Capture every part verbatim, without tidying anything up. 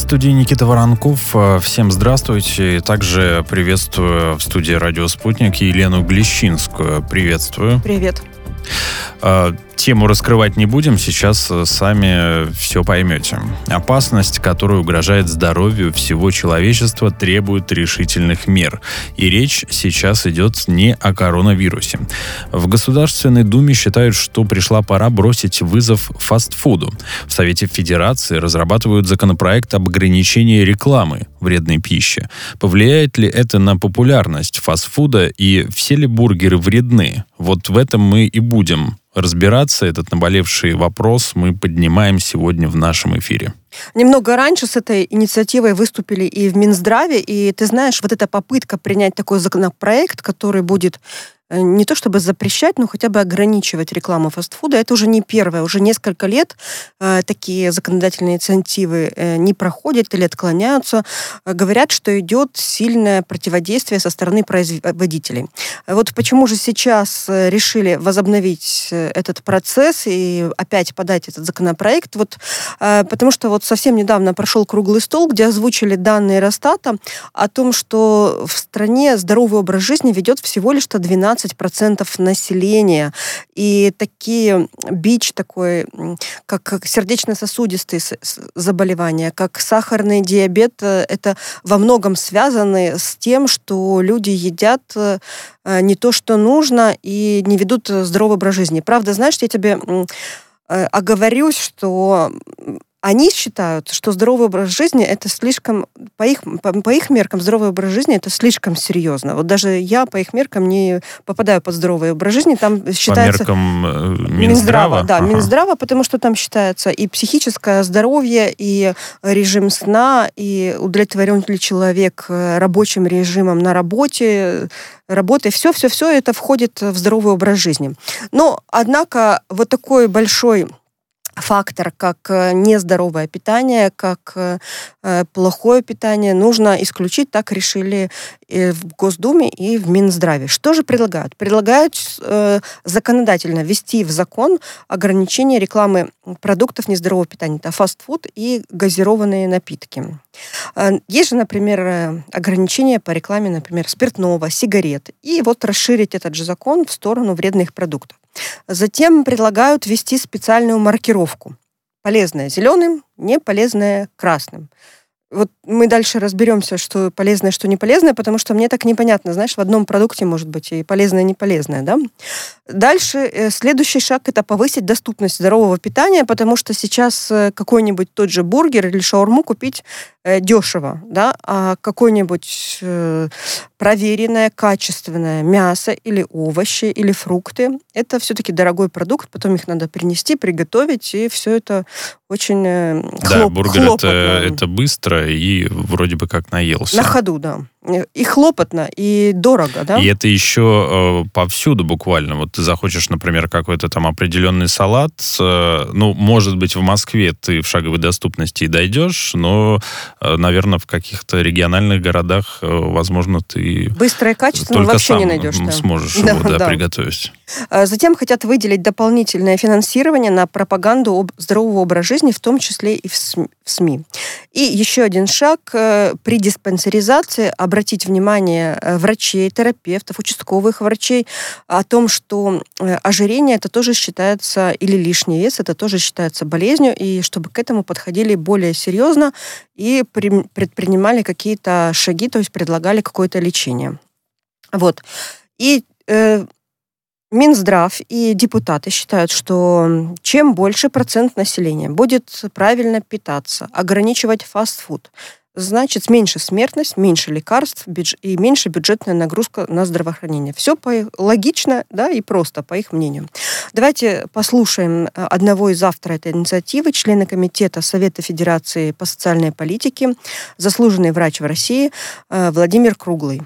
студии Никита Воронков. Всем здравствуйте. Также приветствую в студии «Радио Спутник» Елену Глещинскую. Приветствую. Привет. Тему раскрывать не будем, сейчас сами все поймете. Опасность, которая угрожает здоровью всего человечества, требует решительных мер. И речь сейчас идет не о коронавирусе. В Государственной Думе считают, что пришла пора бросить вызов фастфуду. В Совете Федерации разрабатывают законопроект об ограничении рекламы вредной пищи. Повлияет ли это на популярность фастфуда и все ли бургеры вредны? Вот в этом мы и будем разбираться. Этот наболевший вопрос мы поднимаем сегодня в нашем эфире. Немного раньше с этой инициативой выступили и в Минздраве, и ты знаешь, вот эта попытка принять такой законопроект, который будет не то чтобы запрещать, но хотя бы ограничивать рекламу фастфуда, это уже не первое. Уже несколько лет э, такие законодательные инициативы э, не проходят или отклоняются. Э, говорят, что идет сильное противодействие со стороны производителей. Вот почему же сейчас решили возобновить этот процесс и опять подать этот законопроект? Вот, э, потому что вот совсем недавно прошел круглый стол, где озвучили данные Росстата о том, что в стране здоровый образ жизни ведет всего лишь двенадцать процентов населения. И такие бич такой, как, как сердечно-сосудистые заболевания, как сахарный диабет, это во многом связаны с тем, что люди едят не то, что нужно, и не ведут здоровый образ жизни. Правда, знаешь, я тебе оговорюсь, что они считают, что здоровый образ жизни это слишком, по их, по, по их меркам, здоровый образ жизни это слишком серьезно. Вот даже я по их меркам не попадаю под здоровый образ жизни. Там считается... По меркам э, Минздрава? Минздрава, да, ага. Минздрава, потому что там считается и психическое здоровье, и режим сна, и удовлетворен ли человек рабочим режимом на работе, работой. Все-все-все это входит в здоровый образ жизни. Но, однако, вот такой большой фактор, как нездоровое питание, как э, плохое питание, нужно исключить, так решили и в Госдуме, и в Минздраве. Что же предлагают? Предлагают э, законодательно ввести в закон ограничение рекламы продуктов нездорового питания. Это фастфуд и газированные напитки. Э, есть же, например, ограничения по рекламе, например, спиртного, сигарет. И вот расширить этот же закон в сторону вредных продуктов. Затем предлагают ввести специальную маркировку. Полезное зеленым, не полезное красным. Вот мы дальше разберемся, что полезное, что не полезное, потому что мне так непонятно, знаешь, в одном продукте может быть и полезное, и не полезное, да? Дальше э, следующий шаг – это повысить доступность здорового питания, потому что сейчас э, какой-нибудь тот же бургер или шаурму купить э, дешево, да, а какое-нибудь э, проверенное, качественное мясо или овощи, или фрукты – это все-таки дорогой продукт, потом их надо принести, приготовить, и все это очень э, хлоп, Да, бургер хлопотно. это, это быстро и вроде бы как наелся. На ходу, да. И хлопотно, и дорого, да? И это еще э, повсюду буквально. Вот ты захочешь, например, какой-то там определенный салат. Э, ну, может быть, в Москве ты в шаговой доступности и дойдешь, но, э, наверное, в каких-то региональных городах, э, возможно, ты быстро и качественно только вообще сам не найдешь. Да. сможешь да, его да, да. приготовить. Затем хотят выделить дополнительное финансирование на пропаганду здорового образа жизни, в том числе и в СМИ. И еще один шаг при диспансеризации обратить внимание врачей, терапевтов, участковых врачей о том, что ожирение это тоже считается, или лишний вес, это тоже считается болезнью, и чтобы к этому подходили более серьезно и предпринимали какие-то шаги, то есть предлагали какое-то лечение. Вот. И э, Минздрав и депутаты считают, что чем больше процент населения будет правильно питаться, ограничивать фастфуд, значит, меньше смертность, меньше лекарств бюдж... и меньше бюджетная нагрузка на здравоохранение. Все по... логично, да, и просто, по их мнению. Давайте послушаем одного из авторов этой инициативы, члена комитета Совета Федерации по социальной политике, заслуженный врач в России Владимир Круглый.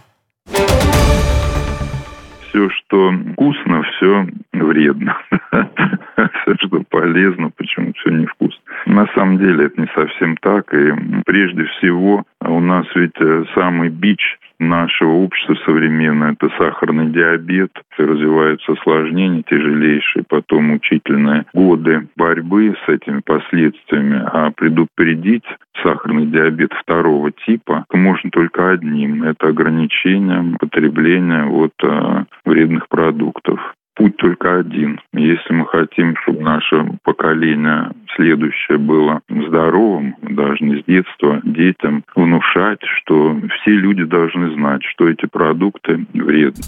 Все, что вкусно, все вредно. Все, что полезно, почему все невкусно. На самом деле это не совсем так. И прежде всего у нас ведь самый бич нашего общества современного. Это сахарный диабет, развиваются осложнения тяжелейшие, потом мучительные годы борьбы с этими последствиями. А предупредить сахарный диабет второго типа можно только одним. Это ограничением потребления вот, э, вредных продуктов. Путь только один. Если мы хотим, чтобы наше поколение следующее было здоровым, мы должны с детства детям внушать, что все люди должны знать, что эти продукты вредны.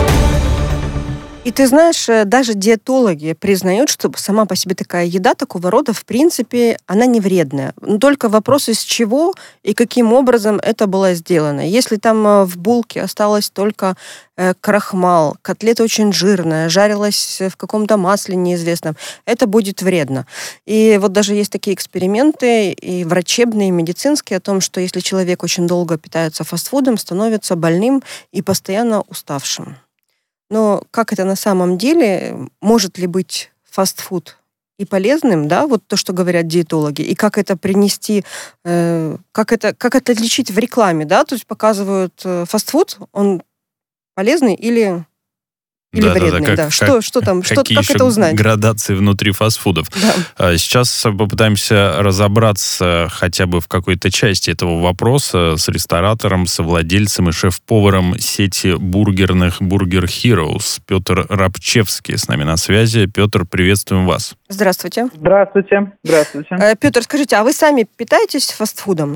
И ты знаешь, даже диетологи признают, что сама по себе такая еда такого рода, в принципе, она не вредная. Но только вопрос, из чего и каким образом это было сделано. Если там в булке осталось только крахмал, котлета очень жирная, жарилась в каком-то масле неизвестном, это будет вредно. И вот даже есть такие эксперименты, и врачебные, и медицинские, о том, что если человек очень долго питается фастфудом, становится больным и постоянно уставшим. Но как это на самом деле? Может ли быть фастфуд и полезным, да, вот то, что говорят диетологи, и как это принести, э, как это, как это отличить в рекламе, да, то есть показывают э, фастфуд, он полезный или... Или да, вредный, да, да. Как, да. как, что, что там, что, как это узнать? Градации внутри фастфудов. Да. Сейчас попытаемся разобраться хотя бы в какой-то части этого вопроса с ресторатором, совладельцем и шеф-поваром сети бургерных Burger Heroes Петр Рабчевский с нами на связи. Петр, приветствуем вас. Здравствуйте. Здравствуйте. Здравствуйте. Петр, скажите, а вы сами питаетесь фастфудом?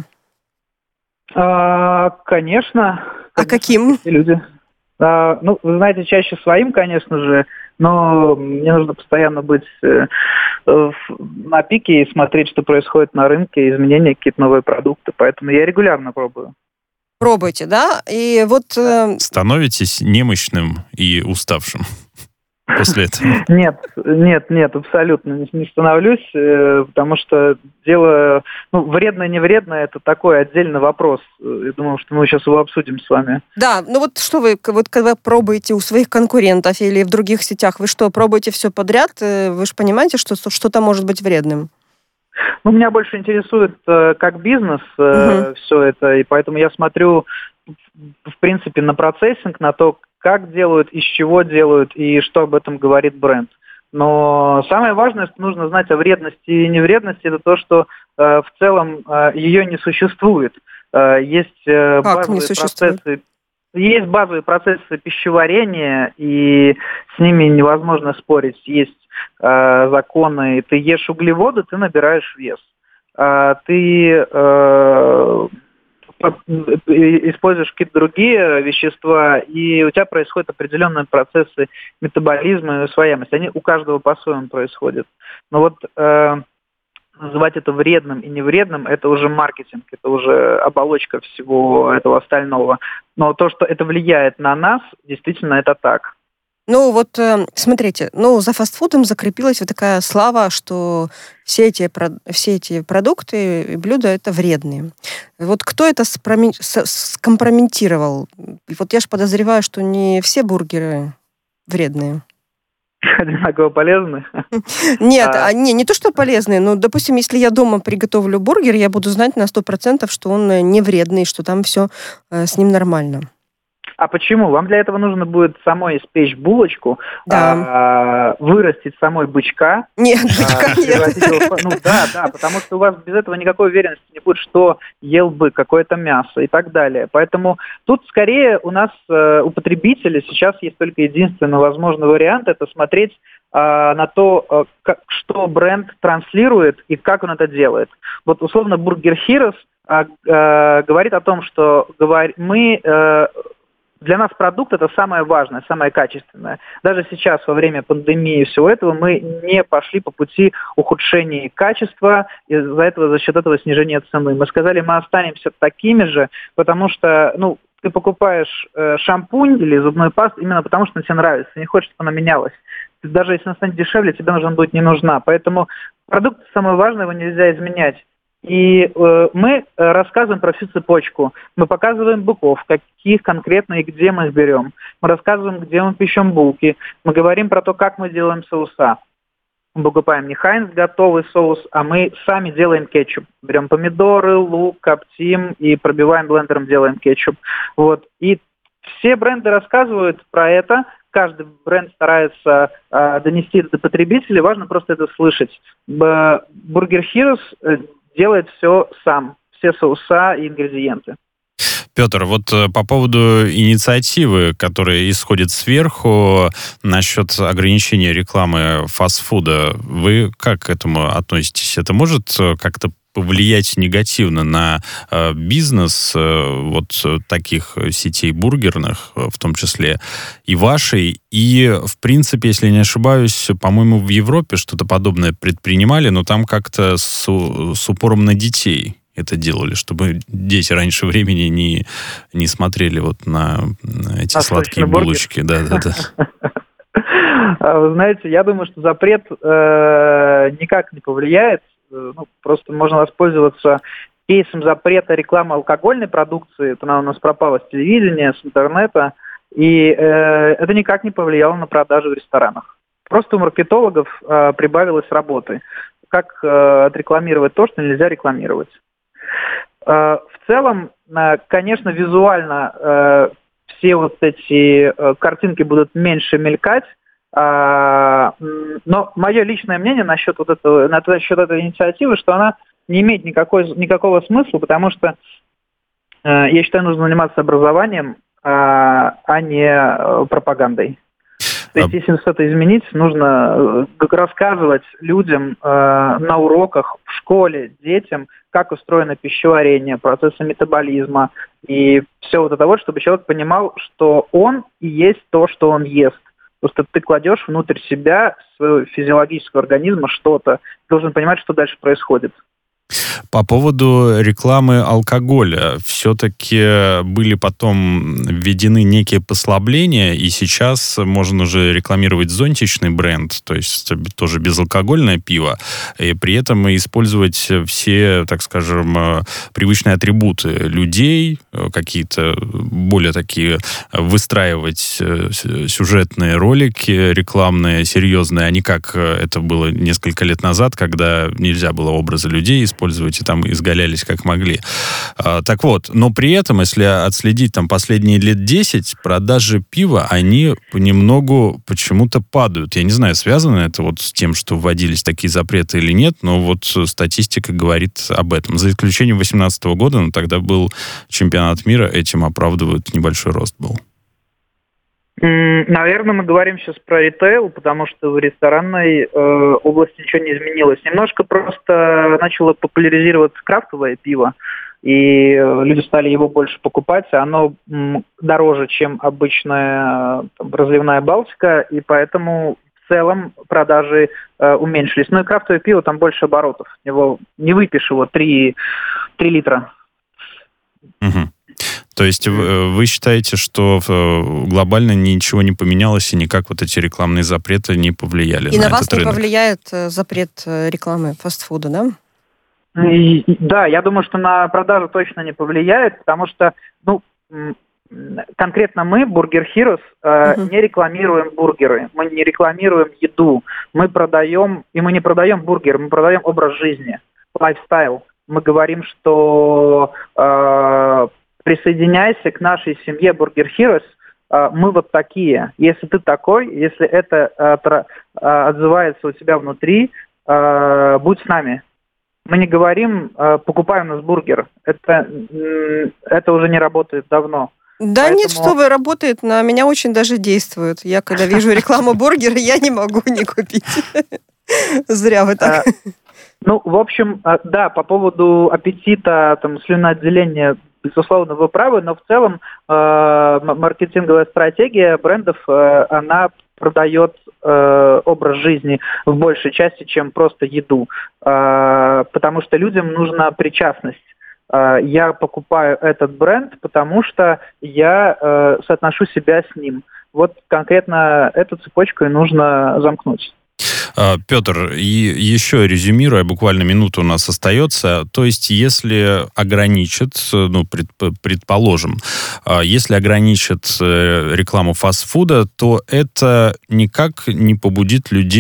А, конечно. А каким? Люди. А, ну, вы знаете, чаще своим, конечно же, но мне нужно постоянно быть э, в, на пике и смотреть, что происходит на рынке, изменения, какие-то новые продукты. Поэтому я регулярно пробую. Пробуйте, да? И вот... Э... Становитесь немощным и уставшим после этого? Нет, нет, нет, абсолютно не становлюсь, потому что дело, ну, вредно, не вредно, это такой отдельный вопрос. Я думаю, что мы сейчас его обсудим с вами. Да, ну вот что вы, вот когда пробуете у своих конкурентов или в других сетях, вы что, пробуете все подряд? Вы же понимаете, что что-то может быть вредным? Ну, меня больше интересует как бизнес угу. все это, и поэтому я смотрю, в принципе, на процессинг, на то, как делают, из чего делают и что об этом говорит бренд. Но самое важное, что нужно знать о вредности и невредности, это то, что э, в целом э, ее не существует. Э, есть э, базовые процессы, есть базовые процессы пищеварения, и с ними невозможно спорить. Есть э, законы. Ты ешь углеводы, ты набираешь вес. Э, ты э, используешь какие-то другие вещества, и у тебя происходят определенные процессы метаболизма и усвояемости. Они у каждого по-своему происходят. Но вот э, называть это вредным и невредным, это уже маркетинг, это уже оболочка всего этого остального. Но то, что это влияет на нас, действительно это так. Ну вот, смотрите, ну за фастфудом закрепилась вот такая слава, что все эти, все эти продукты и блюда это вредные. Вот кто это скомпрометировал? Вот я же подозреваю, что не все бургеры вредные. Одинаково полезные? Нет, а... не, не то, что полезные, но, допустим, если я дома приготовлю бургер, я буду знать на сто процентов, что он не вредный, что там все с ним нормально. А почему? Вам для этого нужно будет самой испечь булочку, да. а, вырастить самой бычка. Нет, бычка а, нет. Его, ну да, да, потому что у вас без этого никакой уверенности не будет, что ел бык, какое-то мясо и так далее. Поэтому тут скорее у нас, у потребителя, сейчас есть только единственный возможный вариант, это смотреть а, на то, как, что бренд транслирует и как он это делает. Вот условно Burger Heroes а, а, говорит о том, что говор... мы... А, Для нас продукт – это самое важное, самое качественное. Даже сейчас, во время пандемии и всего этого, мы не пошли по пути ухудшения качества, из-за этого, за счет этого снижения цены. Мы сказали, мы останемся такими же, потому что, ну, ты покупаешь э, шампунь или зубную пасту именно потому, что она тебе нравится, ты не хочешь, чтобы она менялась. Даже если она станет дешевле, тебе она будет не нужна. Поэтому продукт самое важное, его нельзя изменять. И э, мы рассказываем про всю цепочку. Мы показываем быков, каких конкретно и где мы их берем. Мы рассказываем, где мы печем булки. Мы говорим про то, как мы делаем соуса. Мы покупаем не Хайнц готовый соус, а мы сами делаем кетчуп. Берем помидоры, лук, коптим и пробиваем блендером, делаем кетчуп. Вот. И все бренды рассказывают про это. Каждый бренд старается э, донести это до потребителей. Важно просто это слышать. Burger Heroes делает все сам. Все соуса и ингредиенты. Петр, вот по поводу инициативы, которая исходит сверху насчет ограничения рекламы фастфуда, вы как к этому относитесь? Это может как-то повлиять негативно на э, бизнес э, вот таких сетей бургерных, в том числе и вашей? И, в принципе, если не ошибаюсь, по-моему, в Европе что-то подобное предпринимали, но там как-то с, с упором на детей это делали, чтобы дети раньше времени не, не смотрели вот на эти а сладкие булочки. Да, да, да. Вы знаете, я думаю, что запрет э, никак не повлияет. Ну, просто можно воспользоваться кейсом запрета рекламы алкогольной продукции. Это она у нас пропала с телевидения, с интернета. И э, это никак не повлияло на продажи в ресторанах. Просто у маркетологов э, прибавилось работы. Как э, отрекламировать то, что нельзя рекламировать. В целом, конечно, визуально все вот эти картинки будут меньше мелькать, но мое личное мнение насчет вот этого, насчет этой инициативы, что она не имеет никакой, никакого смысла, потому что, я считаю, нужно заниматься образованием, а не пропагандой. То есть, если что-то изменить, нужно рассказывать людям э, на уроках, в школе, детям, как устроено пищеварение, процессы метаболизма и все вот это вот, чтобы человек понимал, что он и есть то, что он ест. Просто ты кладешь внутрь себя, своего физиологического организма что-то, должен понимать, что дальше происходит. По поводу рекламы алкоголя. Все-таки были потом введены некие послабления, и сейчас можно уже рекламировать зонтичный бренд, то есть тоже безалкогольное пиво, и при этом использовать все, так скажем, привычные атрибуты людей, какие-то более такие, выстраивать сюжетные ролики рекламные, серьезные, а не как это было несколько лет назад, когда нельзя было образы людей использовать, и там изгалялись как могли. А, так вот, но при этом, если отследить там последние лет десять, продажи пива, они понемногу почему-то падают. Я не знаю, связано это вот с тем, что вводились такие запреты или нет, но вот статистика говорит об этом. За исключением две тысячи восемнадцатого года, но тогда был чемпионат мира, этим оправдывают небольшой рост был. Наверное, мы говорим сейчас про ритейл, потому что в ресторанной э, области ничего не изменилось. Немножко просто начало популяризироваться крафтовое пиво, и люди стали его больше покупать. Оно м, дороже, чем обычная там, разливная Балтика, и поэтому в целом продажи э, уменьшились. Ну и крафтовое пиво, там больше оборотов. Его не выпьешь его три литра. Угу. То есть вы, вы считаете, что глобально ничего не поменялось и никак вот эти рекламные запреты не повлияли и на, на вас этот не рынок? Повлияет запрет рекламы фастфуда, да? И, да, я думаю, что на продажу точно не повлияет, потому что, ну, конкретно мы, Burger Heroes, uh-huh. не рекламируем бургеры, мы не рекламируем еду, мы продаем, и мы не продаем бургеры, мы продаем образ жизни, лайфстайл. Мы говорим, что э, присоединяйся к нашей семье Burger Heroes, э, мы вот такие. Если ты такой, если это э, отзывается у тебя внутри, э, будь с нами. Мы не говорим, э, покупай у нас бургер. Это, э, это уже не работает давно. Да Поэтому... нет, что вы, работает, на меня очень даже действует. Я когда вижу рекламу бургера, я не могу не купить. Зря вы так. Ну, в общем, да, по поводу аппетита, там, слюноотделения, безусловно, вы правы, но в целом э, маркетинговая стратегия брендов, э, она продает э, образ жизни в большей части, чем просто еду, э, потому что людям нужна причастность. Э, я покупаю этот бренд, потому что я э, соотношу себя с ним. Вот конкретно эту цепочку и нужно замкнуть. Петр, и еще резюмируя, буквально минута у нас остается, то есть если ограничат, ну, предположим, если ограничат рекламу фастфуда, то это никак не побудит людей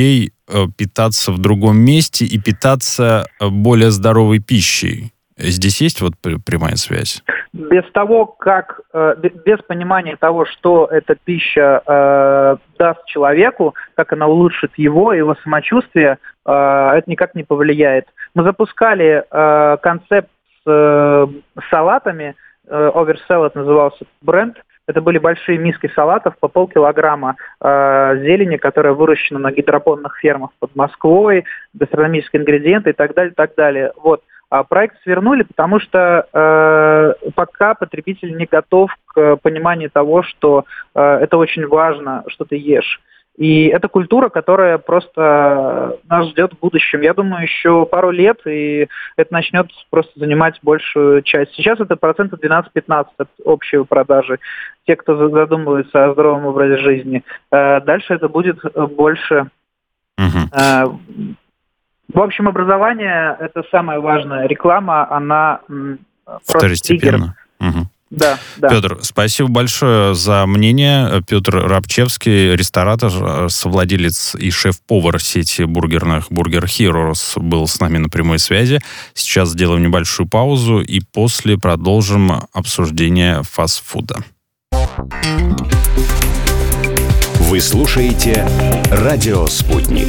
питаться в другом месте и питаться более здоровой пищей. Здесь есть вот прямая связь? Без того, как, без понимания того, что эта пища э, даст человеку, как она улучшит его, его самочувствие, э, это никак не повлияет. Мы запускали э, концепт с э, салатами, э, Oversalad назывался бренд. Это были большие миски салатов по полкилограмма э, зелени, которая выращена на гидропонных фермах под Москвой, гастрономические ингредиенты и так далее, и так далее. Вот. А проект свернули, потому что э, пока потребитель не готов к пониманию того, что э, это очень важно, что ты ешь. И это культура, которая просто нас ждет в будущем. Я думаю, еще пару лет, и это начнет просто занимать большую часть. Сейчас это процентов двенадцать-пятнадцать от общей продажи. Те, кто задумывается о здоровом образе жизни. Э, дальше это будет больше... Э, В общем, образование – это самое важное. Реклама, она второстепенно. Угу. Да, да. Петр, спасибо большое за мнение. Петр Рабчевский, ресторатор, совладелец и шеф-повар сети бургерных Burger Heroes, был с нами на прямой связи. Сейчас сделаем небольшую паузу и после продолжим обсуждение фастфуда. Вы слушаете «Радио Спутник».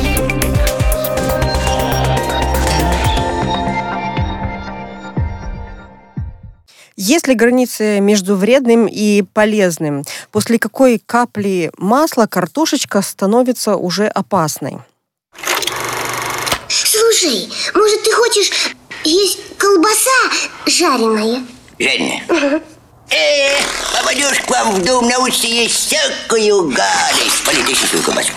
Есть ли границы между вредным и полезным? После какой капли масла картошечка становится уже опасной? Слушай, может, ты хочешь есть колбаса жареная? Жареная? Угу. Э, попадешь к вам в дом, научишься есть всякую гадость. Полей чистую колбаску.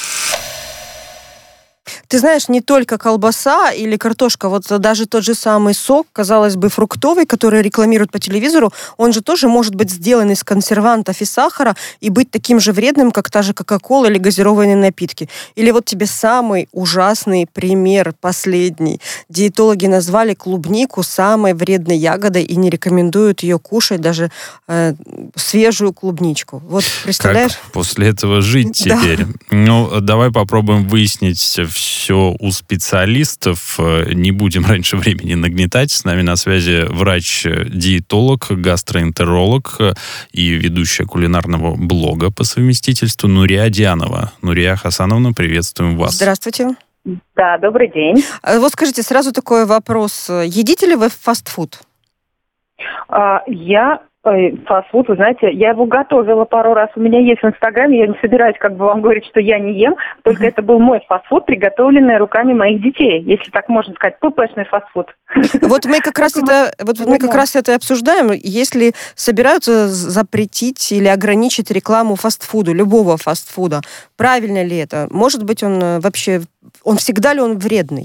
Ты знаешь, не только колбаса или картошка, вот даже тот же самый сок, казалось бы, фруктовый, который рекламируют по телевизору, он же тоже может быть сделан из консервантов и сахара и быть таким же вредным, как та же кока-кола или газированные напитки. Или вот тебе самый ужасный пример, последний. Диетологи назвали клубнику самой вредной ягодой и не рекомендуют ее кушать, даже э, свежую клубничку. Вот, представляешь? Как после этого жить теперь? Да. Ну, давай попробуем выяснить все все у специалистов. Не будем раньше времени нагнетать. С нами на связи врач-диетолог, гастроэнтеролог и ведущая кулинарного блога по совместительству Нурия Дианова. Нурия Хасановна, приветствуем вас. Здравствуйте. Да, добрый день. Вот скажите, сразу такой вопрос. Едите ли вы фастфуд? А, я... Фастфуд, вы знаете, я его готовила пару раз. У меня есть в Инстаграме, я не собираюсь как бы вам говорить, что я не ем, только uh-huh. это был мой фастфуд, приготовленный руками моих детей, если так можно сказать, пэ-пэшный фастфуд. Вот мы как раз это, вот мы как раз это обсуждаем, если собираются запретить или ограничить рекламу фастфуда, любого фастфуда, правильно ли это? Может быть, он вообще, он всегда ли он вредный?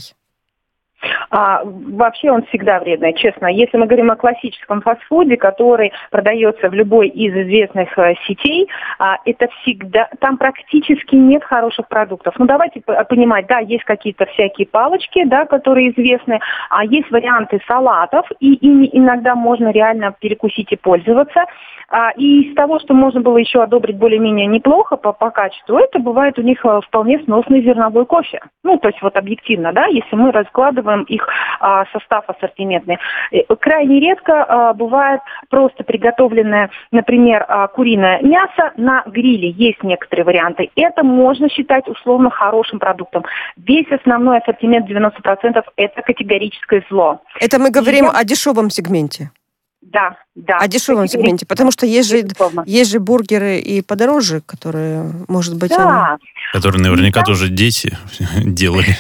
А, вообще он всегда вредный, честно. Если мы говорим о классическом фастфуде, который продается в любой из известных э, сетей, а, это всегда, там практически нет хороших продуктов. Ну, давайте понимать, да, есть какие-то всякие палочки, да, которые известны, а есть варианты салатов, и ими иногда можно реально перекусить и пользоваться. А, и из того, что можно было еще одобрить более-менее неплохо по, по качеству, это бывает у них вполне сносный зерновой кофе. Ну, то есть вот объективно, да, если мы раскладываем их а, состав ассортиментный. Крайне редко а, бывает просто приготовленное, например, а, куриное мясо на гриле. Есть некоторые варианты. Это можно считать условно хорошим продуктом. Весь основной ассортимент девяносто процентов это категорическое зло. Это мы говорим И... о дешевом сегменте. Да, да. О дешевом сегменте, потому что есть же, есть же бургеры и подороже, которые, может быть... Да. Они... Которые наверняка да. тоже дети делали.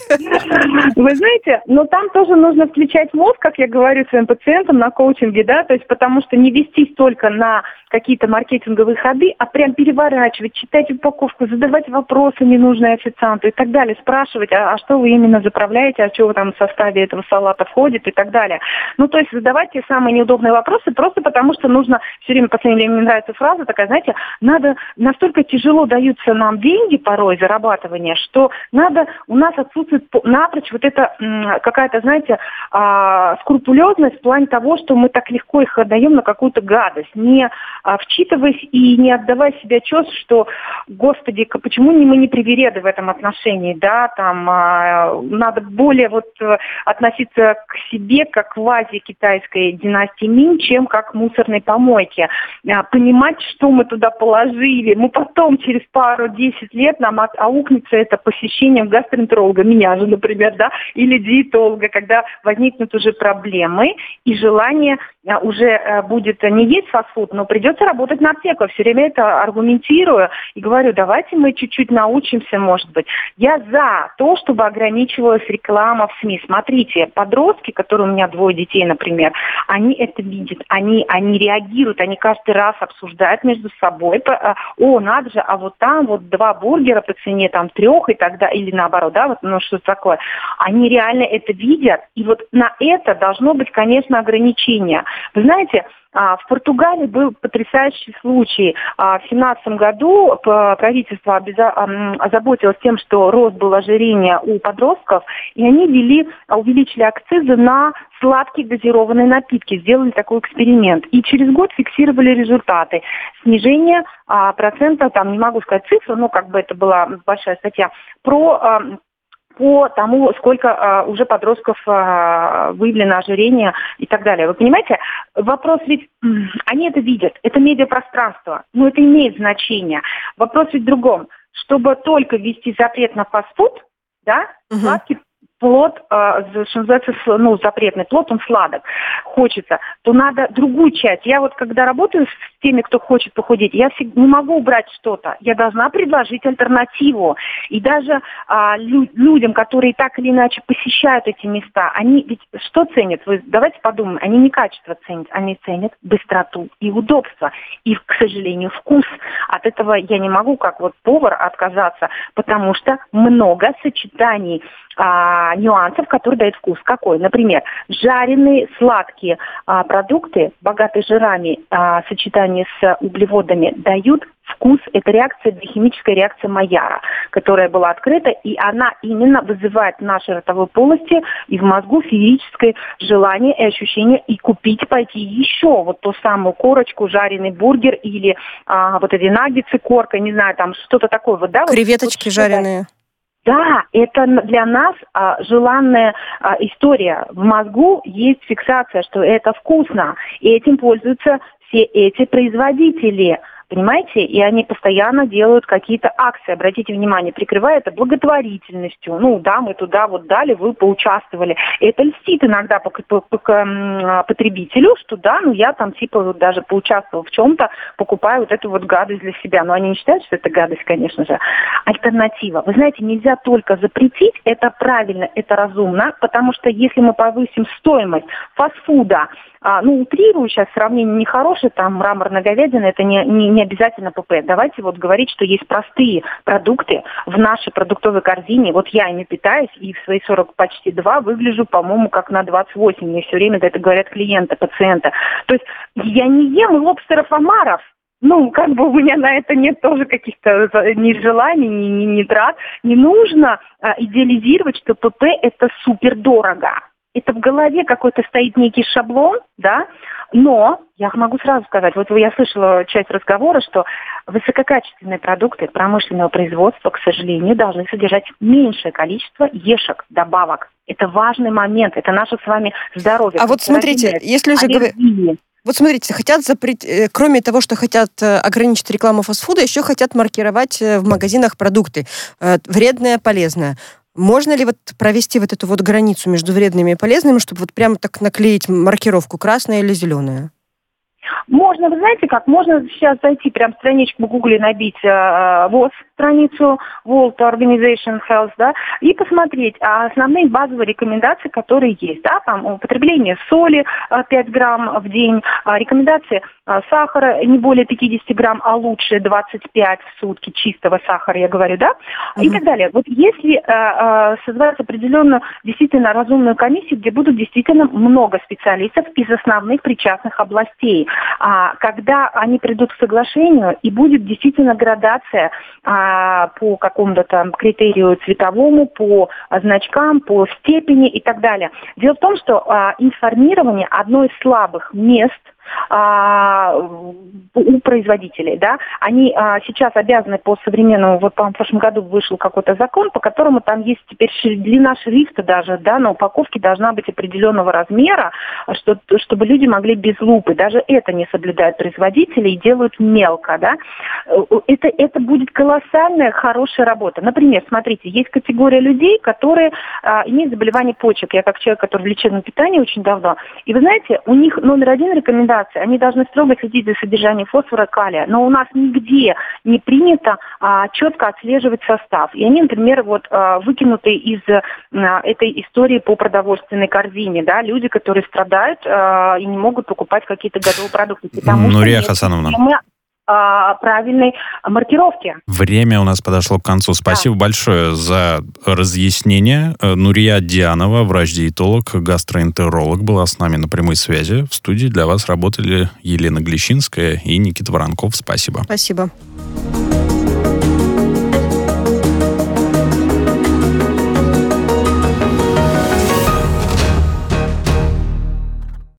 Вы знаете, но там тоже нужно включать мозг, как я говорю своим пациентам на коучинге, да, то есть потому что не вестись только на какие-то маркетинговые ходы, а прям переворачивать, читать упаковку, задавать вопросы ненужные официанту и так далее, спрашивать, а, а что вы именно заправляете, а что там в составе этого салата входит и так далее. Ну, то есть задавать те самые неудобные вопросы, вопросы, просто потому что нужно, все время в последнее время мне нравится фраза такая, знаете, надо, настолько тяжело даются нам деньги порой, зарабатывание, что надо, у нас отсутствует напрочь вот эта какая-то, знаете, скрупулезность в плане того, что мы так легко их отдаем на какую-то гадость, не вчитываясь и не отдавая себе отчет, что, господи, почему мы не привереды в этом отношении, да, там надо более вот относиться к себе, как к вазе китайской династии Мин, чем как к мусорной помойке. Понимать, что мы туда положили. Мы потом, через пару-десять лет, нам аукнется это посещением гастроэнтеролога, меня же, например, да, или диетолога, когда возникнут уже проблемы и желание уже будет не есть фастфуд, но придется работать на аптеку. Все время это аргументирую и говорю, давайте мы чуть-чуть научимся, может быть. Я за то, чтобы ограничивалась реклама в СМИ. Смотрите, подростки, которые у меня двое детей, например, они это видят, они, они реагируют, они каждый раз обсуждают между собой, о, надо же, а вот там вот два бургера по цене там трех и так далее, или наоборот, да, вот, ну что такое. Они реально это видят, и вот на это должно быть, конечно, ограничение. Вы знаете, в Португалии был потрясающий случай. В семнадцатом году правительство озаботилось тем, что рост был ожирения у подростков, и они ввели, увеличили акцизы на сладкие газированные напитки, сделали такой эксперимент. И через год фиксировали результаты. Снижение а, процента, там не могу сказать цифру, но как бы это была большая статья, про... А, по тому, сколько а, уже подростков а, выявлено ожирение и так далее. Вы понимаете, вопрос ведь, они это видят, это медиапространство, но это имеет значение. Вопрос ведь в другом, чтобы только ввести запрет на фастфуд, да, uh-huh. сладкий плод, э, что называется, ну, запретный плод, он сладок, хочется, то надо другую часть. Я вот, когда работаю с теми, кто хочет похудеть, я всегда не могу убрать что-то. Я должна предложить альтернативу. И даже э, лю- людям, которые так или иначе посещают эти места, они ведь что ценят? Вы давайте подумаем. Они не качество ценят, они ценят быстроту и удобство. И, к сожалению, вкус. От этого я не могу, как вот повар, отказаться, потому что много сочетаний а, нюансов, которые дают вкус. Какой? Например, жареные сладкие а, продукты, богатые жирами, а, сочетание с углеводами, дают вкус. Это реакция, биохимическая реакция Майяра, которая была открыта, и она именно вызывает в нашей ротовой полости и в мозгу физическое желание и ощущение и купить, пойти еще вот ту самую корочку, жареный бургер или а, вот эти наггетсы, корка, не знаю, там что-то такое. Вот, да, креветочки вот, жареные. Да, это для нас а, желанная а, история. В мозгу есть фиксация, что это вкусно, и этим пользуются все эти производители. Понимаете? И они постоянно делают какие-то акции. Обратите внимание, прикрывая это благотворительностью. Ну, да, мы туда вот дали, вы поучаствовали. Это льстит иногда по, по, по, по потребителю, что да, ну я там типа вот даже поучаствовал в чем-то, покупаю вот эту вот гадость для себя. Но они не считают, что это гадость, конечно же. Альтернатива. Вы знаете, нельзя только запретить, это правильно, это разумно, потому что если мы повысим стоимость фастфуда, а, ну, утрирую сейчас, сравнение нехорошее, там, мраморная говядина, это не, не, не обязательно ПП. Давайте вот говорить, что есть простые продукты в нашей продуктовой корзине. Вот я ими питаюсь, и в свои сорок почти два выгляжу, по-моему, как на двадцать восемь. Мне все время это говорят клиенты, пациенты. То есть я не ем лобстеров-омаров. Ну, как бы у меня на это нет тоже каких-то ни желаний, ни, ни, ни трат. Не нужно а, идеализировать, что ПП это супер дорого. Это в голове какой-то стоит некий шаблон, да, но я могу сразу сказать, вот я слышала часть разговора, что высококачественные продукты промышленного производства, к сожалению, должны содержать меньшее количество ешек, добавок. Это важный момент, это наше с вами здоровье. А вот смотрите, если уже говорить... Вот смотрите, хотят запретить, кроме того, что хотят ограничить рекламу фастфуда, еще хотят маркировать в магазинах продукты. Вредное, полезное. Можно ли вот провести вот эту вот границу между вредными и полезными, чтобы вот прямо так наклеить маркировку красная или зеленая? Можно, вы знаете как, можно сейчас зайти, прям страничку в Гугле набить э, ВОЗ, страницу World Organization Health, да, и посмотреть а, основные базовые рекомендации, которые есть, да, там употребление соли а, пять грамм в день, а, рекомендации а, сахара не более пятьдесят грамм, а лучше двадцать пять в сутки чистого сахара, я говорю, да, mm-hmm. и так далее. Вот если а, а, создать определенную действительно разумную комиссию, где будут действительно много специалистов из основных причастных областей, а, когда они придут к соглашению и будет действительно градация а, по какому-то там критерию цветовому, по значкам, по степени и так далее. Дело в том, что а, информирование одно из слабых мест а, у производителей, да, они а, сейчас обязаны по современному, вот, по-моему, в прошлом году вышел какой-то закон, по которому там есть теперь длина шрифта даже, да, на упаковке должна быть определенного размера, что, чтобы люди могли без лупы, даже это не соблюдают производители и делают мелко, да, это, это будет колоссальная хорошая работа. Например, смотрите, есть категория людей, которые а, имеют заболевание почек, я как человек, который в лечебном питании очень давно, и вы знаете, у них номер один рекомендация, они должны строго следить за содержанием фосфора и калия. Но у нас нигде не принято а, четко отслеживать состав. И они, например, вот а, выкинуты из а, этой истории по продовольственной корзине. Да, люди, которые страдают а, и не могут покупать какие-то готовые продукты. Нурия Хасановна. Правильной маркировки. Время у нас подошло к концу. Спасибо да. большое за разъяснение. Нурия Дианова, врач-диетолог, гастроэнтеролог, была с нами на прямой связи. В студии для вас работали Елена Глещинская и Никита Воронков. Спасибо. Спасибо.